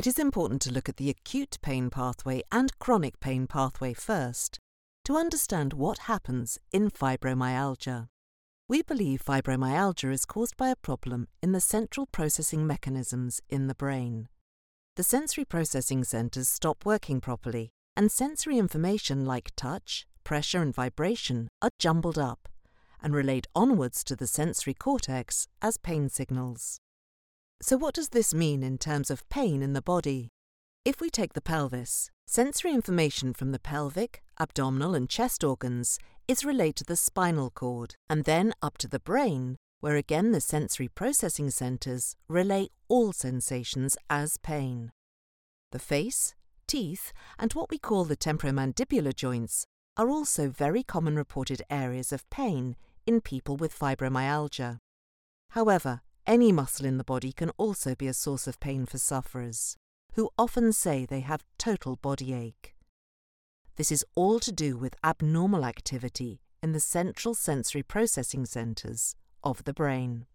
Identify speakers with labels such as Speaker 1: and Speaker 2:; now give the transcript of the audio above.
Speaker 1: It is important to look at the acute pain pathway and chronic pain pathway first to understand what happens in fibromyalgia. We believe fibromyalgia is caused by a problem in the central processing mechanisms in the brain. The sensory processing centers stop working properly, and sensory information like touch, pressure and vibration are jumbled up and relayed onwards to the sensory cortex as pain signals. So what does this mean in terms of pain in the body? If we take the pelvis, sensory information from the pelvic, abdominal and chest organs is relayed to the spinal cord and then up to the brain, where again the sensory processing centers relay all sensations as pain. The face, teeth and what we call the temporomandibular joints are also very common reported areas of pain in people with fibromyalgia. However, any muscle in the body can also be a source of pain for sufferers, who often say they have total body ache. This is all to do with abnormal activity in the central sensory processing centers of the brain.